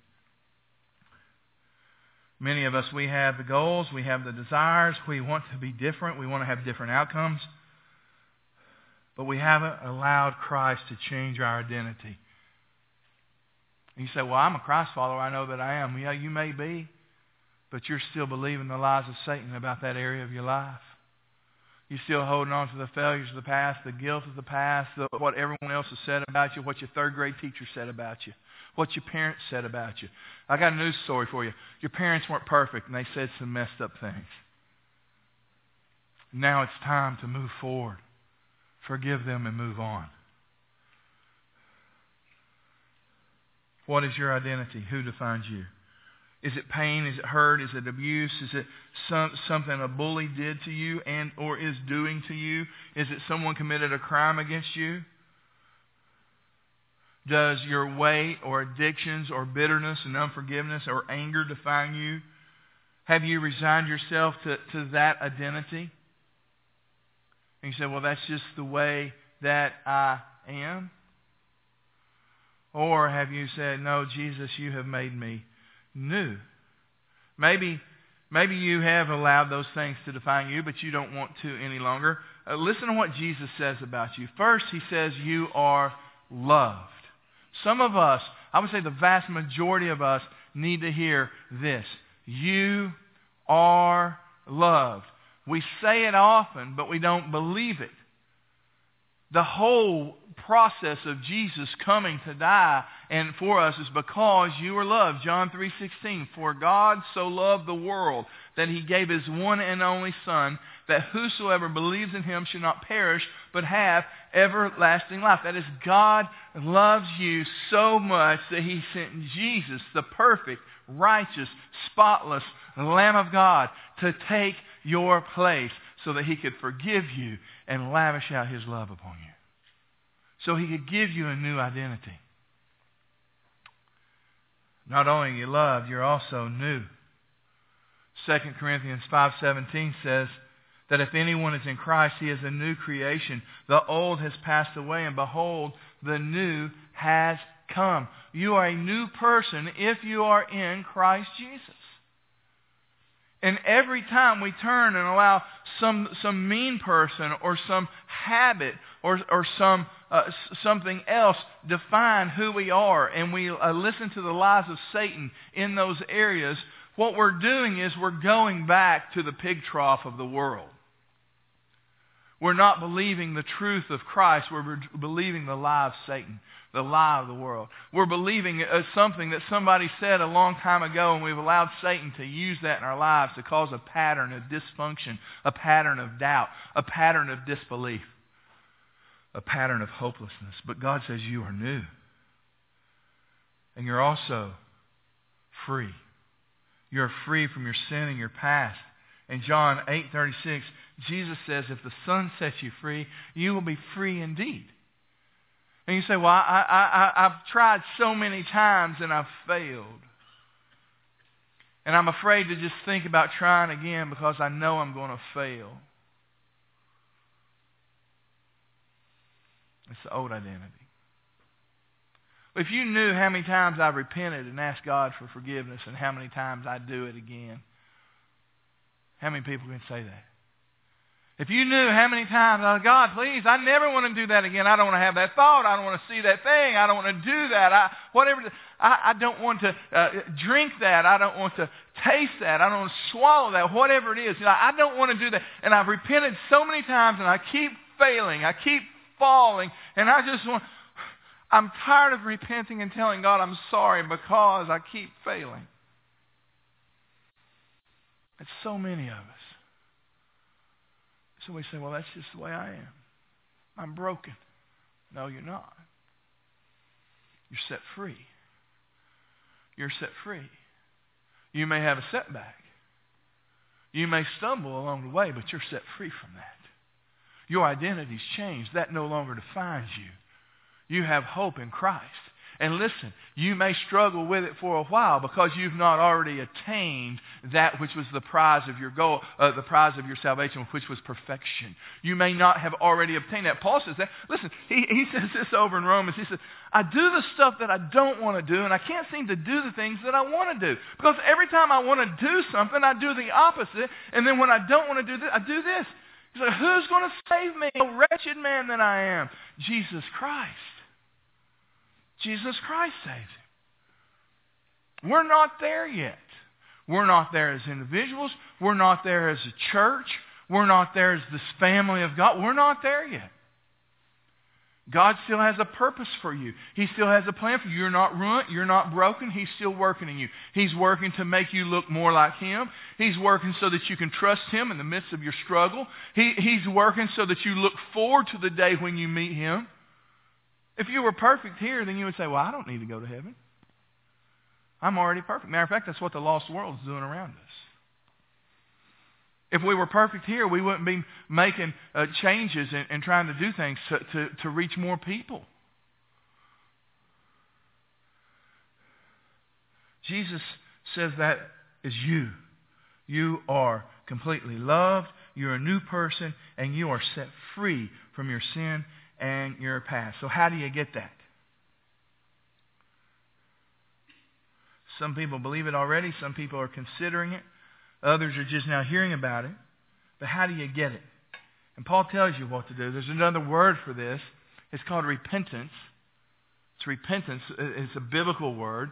Many of us, we have the goals, we have the desires, we want to be different, we want to have different outcomes, but we haven't allowed Christ to change our identity. And you say, well, I'm a Christ follower, I know that I am. Yeah, you may be, but you're still believing the lies of Satan about that area of your life. You're still holding on to the failures of the past, the guilt of the past, what everyone else has said about you, what your third grade teacher said about you, what your parents said about you. I got a news story for you. Your parents weren't perfect, and they said some messed up things. Now it's time to move forward. Forgive them and move on. What is your identity? Who defines you? Is it pain? Is it hurt? Is it abuse? Is it something a bully did to you and or is doing to you? Is it someone committed a crime against you? Does your weight or addictions or bitterness and unforgiveness or anger define you? Have you resigned yourself to that identity? And you say, well, that's just the way that I am. Or have you said, no, Jesus, you have made me new. Maybe you have allowed those things to define you, but you don't want to any longer. Listen to what Jesus says about you. First, he says you are loved. Some of us, I would say the vast majority of us, need to hear this. You are loved. We say it often, but we don't believe it. The whole process of Jesus coming to die and for us is because you are loved. John 3:16, for God so loved the world that he gave his one and only Son, that whosoever believes in him should not perish, but have everlasting life. That is, God loves you so much that he sent Jesus, the perfect, righteous, spotless Lamb of God, to take your place so that he could forgive you and lavish out his love upon you. So he could give you a new identity. Not only are you loved, you're also new. 2 Corinthians 5:17 says that if anyone is in Christ, he is a new creation. The old has passed away, and behold, the new has come. You are a new person if you are in Christ Jesus. And every time we turn and allow some mean person or some habit or something else define who we are, and we listen to the lies of Satan in those areas, what we're doing is we're going back to the pig trough of the world. We're not believing the truth of Christ. We're believing the lie of Satan, the lie of the world. We're believing something that somebody said a long time ago, and we've allowed Satan to use that in our lives to cause a pattern of dysfunction, a pattern of doubt, a pattern of disbelief. a pattern of hopelessness. But God says you are new. And you're also free. You're free from your sin and your past. In John 8:36, Jesus says, if the Son sets you free, you will be free indeed. And you say, well, I've tried so many times and I've failed. And I'm afraid to just think about trying again because I know I'm going to fail. It's the old identity. If you knew how many times I've repented and asked God for forgiveness and how many times I do it again, how many people can say that? If you knew how many times, oh, God, please, I never want to do that again. I don't want to have that thought. I don't want to see that thing. I don't want to do that. I don't want to drink that. I don't want to taste that. I don't want to swallow that. Whatever it is. I don't want to do that. And I've repented so many times and I keep failing. I keep falling. And I'm tired of repenting and telling God I'm sorry because I keep failing. It's so many of us. So we say, well, that's just the way I am. I'm broken. No, you're not. You're set free. You're set free. You may have a setback. You may stumble along the way, but you're set free from that. Your identity's changed. That no longer defines you. You have hope in Christ. And listen, you may struggle with it for a while because you've not already attained that which was the prize of your goal, the prize of your salvation, which was perfection. You may not have already obtained that. Paul says that. Listen, he says this over in Romans. He says, I do the stuff that I don't want to do, and I can't seem to do the things that I want to do. Because every time I want to do something, I do the opposite. And then when I don't want to do this, I do this. He's like, who's going to save me, a wretched man that I am? Jesus Christ. Jesus Christ saves him. We're not there yet. We're not there as individuals. We're not there as a church. We're not there as this family of God. We're not there yet. God still has a purpose for you. He still has a plan for you. You're not ruined. You're not broken. He's still working in you. He's working to make you look more like Him. He's working so that you can trust Him in the midst of your struggle. He's working so that you look forward to the day when you meet Him. If you were perfect here, then you would say, well, I don't need to go to heaven. I'm already perfect. Matter of fact, that's what the lost world is doing around us. If we were perfect here, we wouldn't be making changes and trying to do things to reach more people. Jesus says that is you. You are completely loved. You're a new person, and you are set free from your sin and your past. So how do you get that? Some people believe it already. Some people are considering it. Others are just now hearing about it. But how do you get it? And Paul tells you what to do. There's another word for this. It's called repentance. It's repentance. It's a biblical word.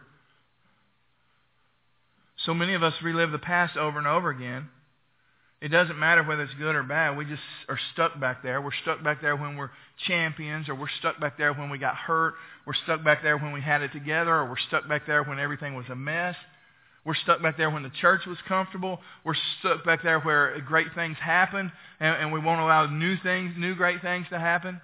So many of us relive the past over and over again. It doesn't matter whether it's good or bad. We just are stuck back there. We're stuck back there when we're champions, or we're stuck back there when we got hurt. We're stuck back there when we had it together, or we're stuck back there when everything was a mess. We're stuck back there when the church was comfortable. We're stuck back there where great things happen, and we won't allow new great things to happen.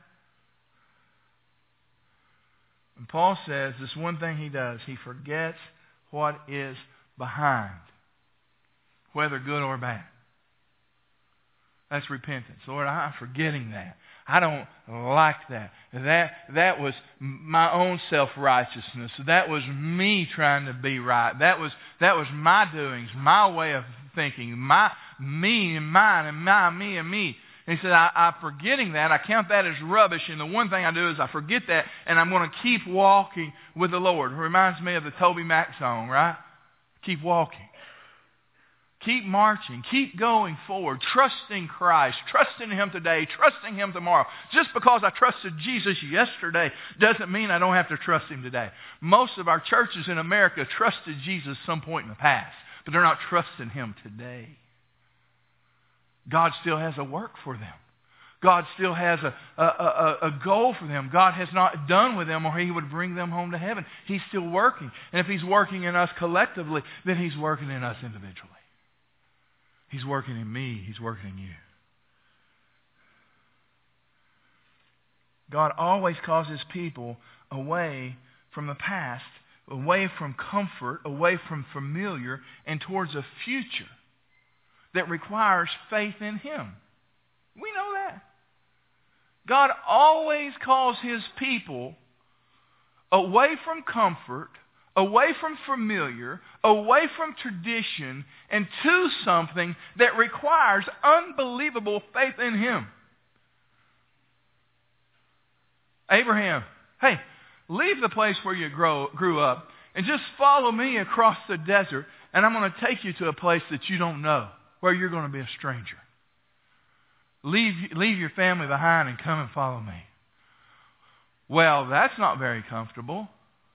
And Paul says this one thing he does. He forgets what is behind, whether good or bad. That's repentance. Lord, I'm forgetting that. I don't like that. That was my own self-righteousness. That was me trying to be right. That was my doings, my way of thinking, me and mine, and me and me. And he said, I'm forgetting that. I count that as rubbish. And the one thing I do is I forget that, and I'm going to keep walking with the Lord. It reminds me of the Toby Mac song, right? Keep walking. Keep marching. Keep going forward. Trusting Christ. Trusting Him today. Trusting Him tomorrow. Just because I trusted Jesus yesterday doesn't mean I don't have to trust Him today. Most of our churches in America trusted Jesus some point in the past, but they're not trusting Him today. God still has a work for them. God still has a goal for them. God has not done with them, or He would bring them home to heaven. He's still working. And if He's working in us collectively, then He's working in us individually. He's working in me. He's working in you. God always calls His people away from the past, away from comfort, away from familiar, and towards a future that requires faith in Him. We know that. God always calls His people away from comfort, away from familiar, away from tradition, and to something that requires unbelievable faith in Him. Abraham, hey, leave the place where you grew up and just follow me across the desert, and I'm going to take you to a place that you don't know, where you're going to be a stranger. Leave your family behind and come and follow me. Well, that's not very comfortable.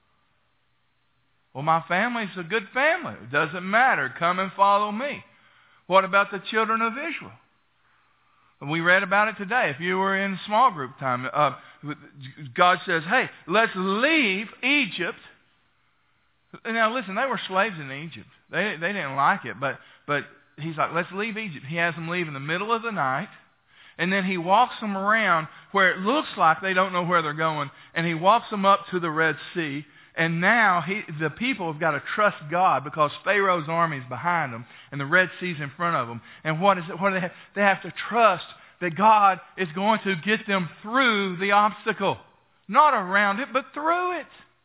Well, my family's a good family. It doesn't matter. Come and follow me. What about the children of Israel? We read about it today. If you were in small group time, God says, hey, let's leave Egypt. Now, listen, they were slaves in Egypt. They didn't like it, but He's like, let's leave Egypt. He has them leave in the middle of the night, and then He walks them around where it looks like they don't know where they're going, and He walks them up to the Red Sea. And now the people have got to trust God because Pharaoh's army is behind them and the Red Sea's in front of them. And what is it? What do they have? They have to trust that God is going to get them through the obstacle. Not around it, but through it.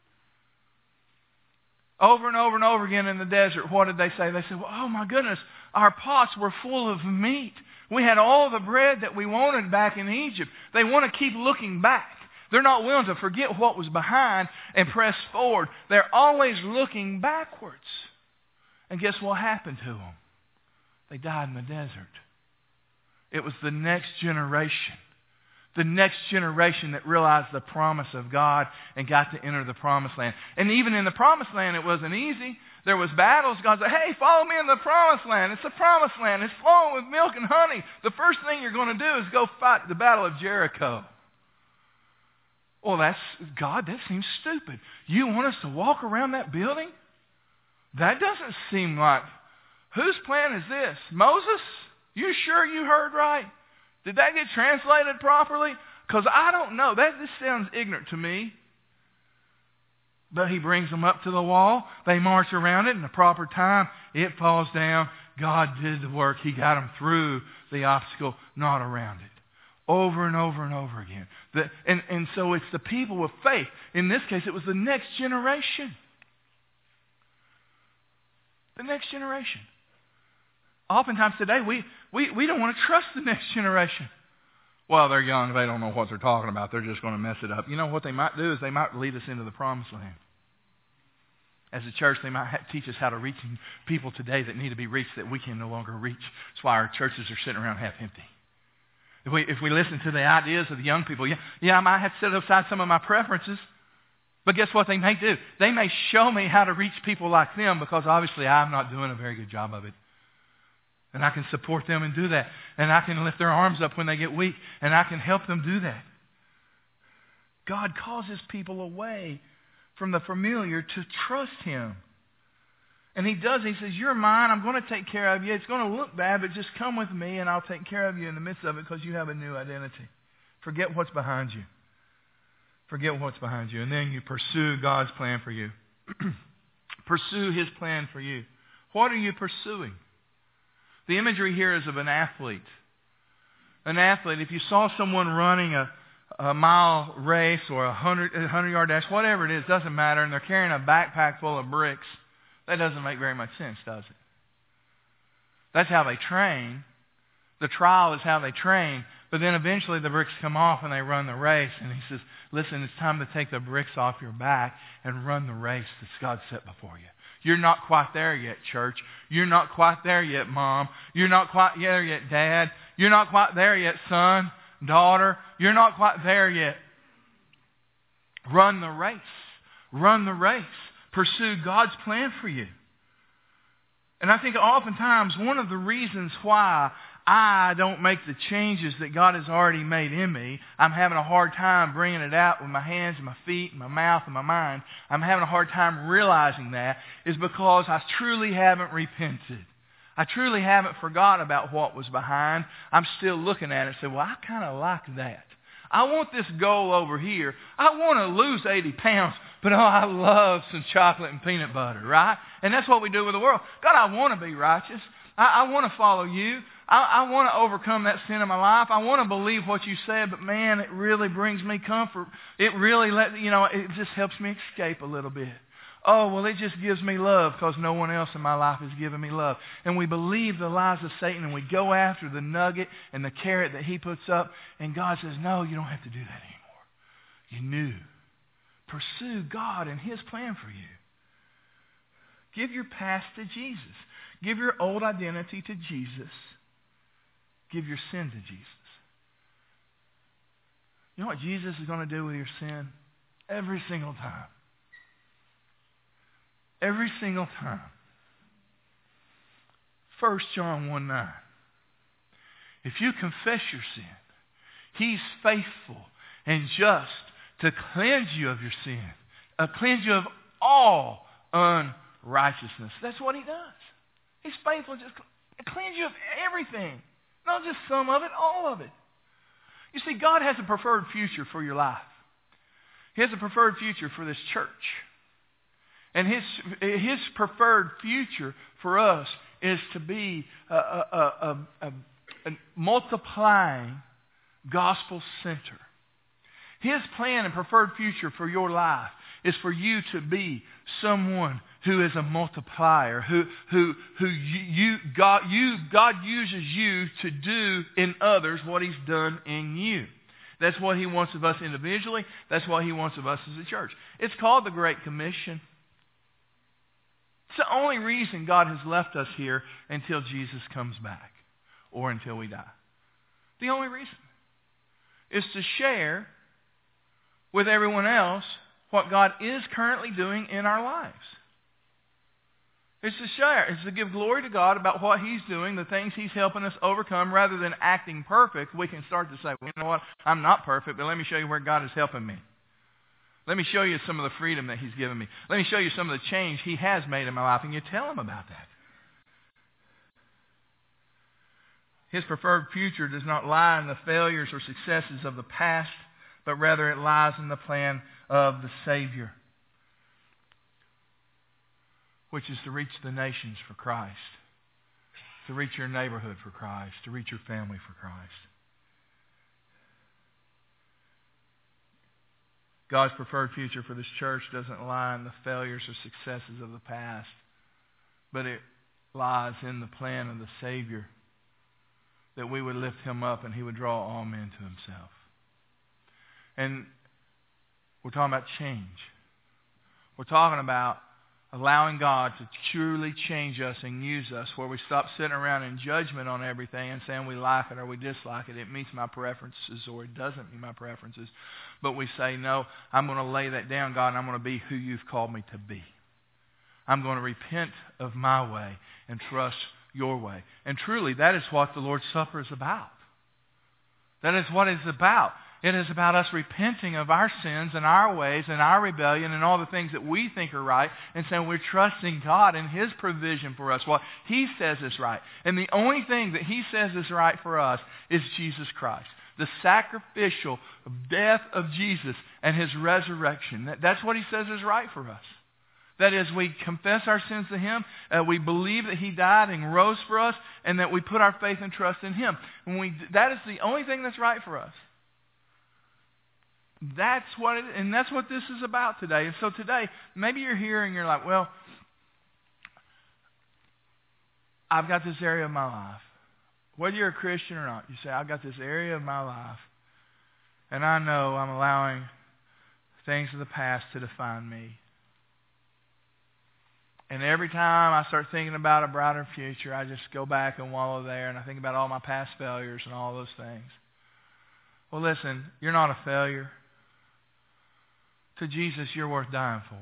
Over and over and over again in the desert, what did they say? They said, well, oh my goodness, our pots were full of meat. We had all the bread that we wanted back in Egypt. They want to keep looking back. They're not willing to forget what was behind and press forward. They're always looking backwards. And guess what happened to them? They died in the desert. It was the next generation. The next generation that realized the promise of God and got to enter the promised land. And even in the promised land, it wasn't easy. There was battles. God said, hey, follow me in the promised land. It's the promised land. It's flowing with milk and honey. The first thing you're going to do is go fight the battle of Jericho. Well, God, that seems stupid. You want us to walk around that building? That doesn't seem like... Whose plan is this? Moses? You sure you heard right? Did that get translated properly? Because I don't know. This sounds ignorant to me. But He brings them up to the wall. They march around it in the proper time. It falls down. God did the work. He got them through the obstacle, not around it. Over and over and over again. And so it's the people with faith. In this case, it was the next generation. The next generation. Oftentimes today, we don't want to trust the next generation. Well, they're young. They don't know what they're talking about. They're just going to mess it up. You know what they might do is they might lead us into the promised land. As a church, they might teach us how to reach people today that need to be reached that we can no longer reach. That's why our churches are sitting around half empty. If we listen to the ideas of the young people, I might have to set aside some of my preferences. But guess what they may do? They may show me how to reach people like them because obviously I'm not doing a very good job of it. And I can support them and do that. And I can lift their arms up when they get weak. And I can help them do that. God causes people away from the familiar to trust Him. And He does. He says, you're mine. I'm going to take care of you. It's going to look bad, but just come with me and I'll take care of you in the midst of it because you have a new identity. Forget what's behind you. Forget what's behind you. And then you pursue God's plan for you. Pursue His plan for you. What are you pursuing? The imagery here is of an athlete. An athlete, if you saw someone running a mile race or a 100-yard dash, whatever it is, doesn't matter, and they're carrying a backpack full of bricks, that doesn't make very much sense, does it? That's how they train. The trial is how they train. But then eventually the bricks come off and they run the race. And He says, listen, it's time to take the bricks off your back and run the race that God set before you. You're not quite there yet, church. You're not quite there yet, Mom. You're not quite there yet, Dad. You're not quite there yet, son, daughter. You're not quite there yet. Run the race. Run the race. Pursue God's plan for you. And I think oftentimes one of the reasons why I don't make the changes that God has already made in me, I'm having a hard time bringing it out with my hands and my feet and my mouth and my mind. I'm having a hard time realizing that is because I truly haven't repented. I truly haven't forgotten about what was behind. I'm still looking at it and say, well, I kind of like that. I want this goal over here. I want to lose 80 pounds, but I love some chocolate and peanut butter, right? And that's what we do with the world. God, I want to be righteous. I want to follow you. I want to overcome that sin in my life. I want to believe what you said, but man, it really brings me comfort. It really it just helps me escape a little bit. Oh, well, it just gives me love because no one else in my life has given me love. And we believe the lies of Satan, and we go after the nugget and the carrot that he puts up. And God says, no, you don't have to do that anymore. You knew. Pursue God and his plan for you. Give your past to Jesus. Give your old identity to Jesus. Give your sin to Jesus. You know what Jesus is going to do with your sin? Every single time. Every single time. 1 John 1:9. If you confess your sin, he's faithful and just to cleanse you of your sin. Cleanse you of all unrighteousness. That's what he does. He's faithful just to cleanse you of everything. Not just some of it, all of it. You see, God has a preferred future for your life. He has a preferred future for this church. And his preferred future for us is to be a multiplying gospel center. His plan and preferred future for your life is for you to be someone who is a multiplier, God uses you to do in others what he's done in you. That's what he wants of us individually. That's what he wants of us as a church. It's called the Great Commission. It's the only reason God has left us here until Jesus comes back or until we die. The only reason is to share with everyone else what God is currently doing in our lives. It's to share. It's to give glory to God about what he's doing, the things he's helping us overcome. Rather than acting perfect, we can start to say, well, you know what, I'm not perfect, but let me show you where God is helping me. Let me show you some of the freedom that he's given me. Let me show you some of the change he has made in my life. And you tell him about that. His preferred future does not lie in the failures or successes of the past, but rather it lies in the plan of the Savior, which is to reach the nations for Christ, to reach your neighborhood for Christ, to reach your family for Christ. God's preferred future for this church doesn't lie in the failures or successes of the past, but it lies in the plan of the Savior, that we would lift him up and he would draw all men to himself. And we're talking about change. We're talking about allowing God to truly change us and use us, where we stop sitting around in judgment on everything and saying we like it or we dislike it. It meets my preferences or it doesn't meet my preferences. But we say, no, I'm going to lay that down, God, and I'm going to be who you've called me to be. I'm going to repent of my way and trust your way. And truly, that is what the Lord's Supper is about. That is what it's about. It is about us repenting of our sins and our ways and our rebellion and all the things that we think are right, and saying we're trusting God and his provision for us, what he says is right. And the only thing that he says is right for us is Jesus Christ. The sacrificial death of Jesus and his resurrection. That's what he says is right for us. That is, we confess our sins to him, we believe that he died and rose for us, and that we put our faith and trust in him. That is the only thing that's right for us. That's what this is about today. And so today, maybe you're here and you're like, well, I've got this area of my life. Whether you're a Christian or not, you say, I've got this area of my life, and I know I'm allowing things of the past to define me. And every time I start thinking about a brighter future, I just go back and wallow there, and I think about all my past failures and all those things. Well, listen, you're not a failure. To Jesus, you're worth dying for.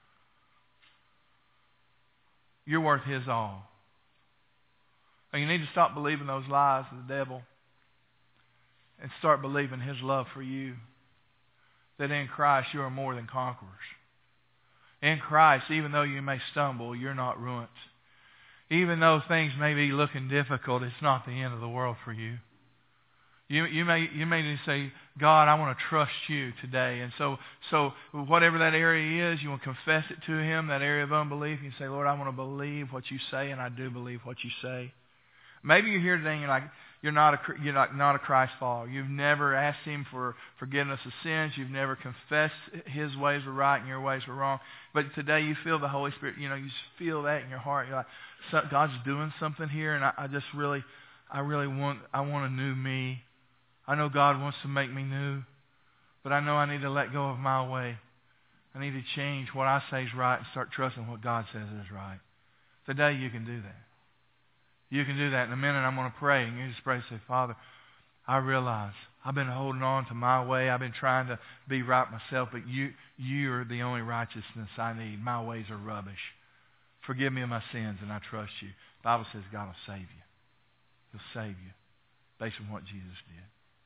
You're worth his all. And you need to stop believing those lies of the devil and start believing his love for you. That in Christ you are more than conquerors. In Christ, even though you may stumble, you're not ruined. Even though things may be looking difficult, it's not the end of the world for you. You may say, God, I want to trust you today. And so whatever that area is, you want to confess it to him, that area of unbelief. You say, Lord, I want to believe what you say, and I do believe what you say. Maybe you're here today and you're like, you're not a Christ follower. You've never asked him for forgiveness of sins. You've never confessed his ways were right and your ways were wrong. But today you feel the Holy Spirit, you just feel that in your heart. You're like, God's doing something here, and I want a new me. I know God wants to make me new, but I know I need to let go of my way. I need to change what I say is right and start trusting what God says is right. Today you can do that. You can do that. In a minute I'm going to pray, and you just pray and say, Father, I realize I've been holding on to my way. I've been trying to be right myself, but you are the only righteousness I need. My ways are rubbish. Forgive me of my sins, and I trust you. The Bible says God will save you. He'll save you based on what Jesus did.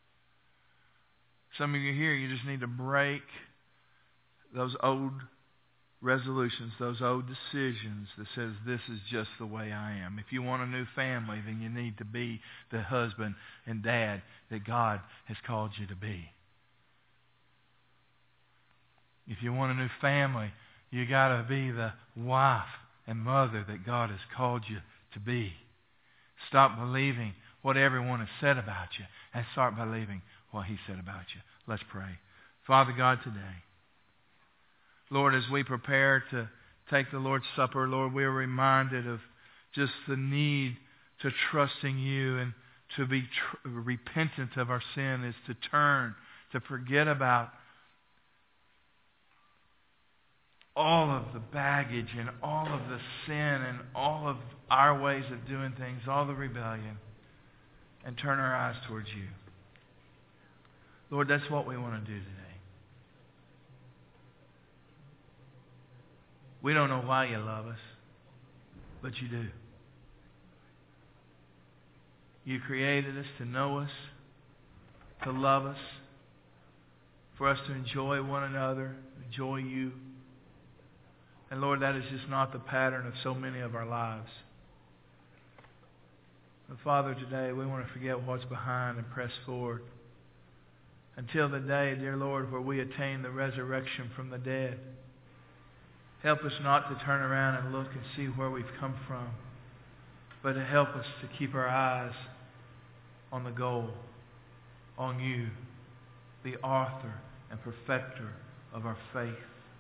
Some of you here, you just need to break those old resolutions, those old decisions that says this is just the way I am. If you want a new family, then you need to be the husband and dad that God has called you to be. If you want a new family, you got to be the wife and mother that God has called you to be. Stop believing what everyone has said about you and start believing what he said about you. Let's pray. Father God, today, Lord, as we prepare to take the Lord's Supper, Lord, we are reminded of just the need to trusting you, and to be repentant of our sin is to turn, to forget about all of the baggage and all of the sin and all of our ways of doing things, all the rebellion, and turn our eyes towards you. Lord, that's what we want to do today. We don't know why you love us, but you do. You created us to know us, to love us, for us to enjoy one another, enjoy you. And Lord, that is just not the pattern of so many of our lives. But Father, today we want to forget what's behind and press forward until the day, dear Lord, where we attain the resurrection from the dead. Help us not to turn around and look and see where we've come from, but to help us to keep our eyes on the goal, on you, the author and perfecter of our faith.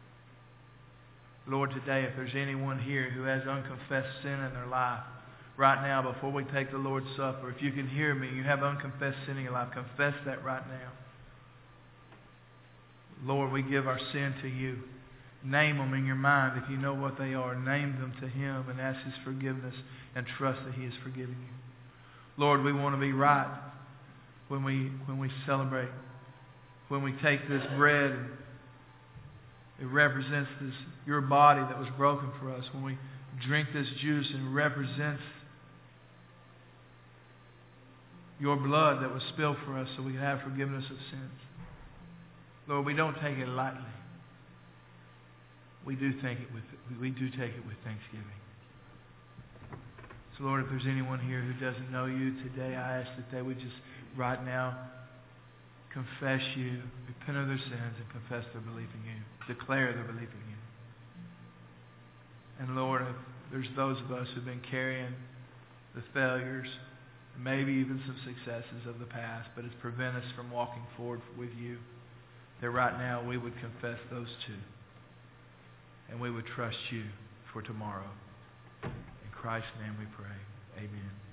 Lord, today, if there's anyone here who has unconfessed sin in their life, right now, before we take the Lord's Supper, if you can hear me, you have unconfessed sin in your life, confess that right now. Lord, we give our sin to you. Name them in your mind if you know what they are. Name them to him and ask his forgiveness and trust that he has forgiven you. Lord, we want to be right when we celebrate. When we take this bread, it represents your body that was broken for us. When we drink this juice, it represents your blood that was spilled for us so we can have forgiveness of sins. Lord, we don't take it lightly. We do take it with thanksgiving. So Lord, if there's anyone here who doesn't know you today, I ask that they would just right now confess you, repent of their sins, and confess their belief in you. Declare their belief in you. And Lord, if there's those of us who've been carrying the failures, maybe even some successes of the past, but it's prevented us from walking forward with you, that right now we would confess those two. And we would trust you for tomorrow. In Christ's name we pray. Amen.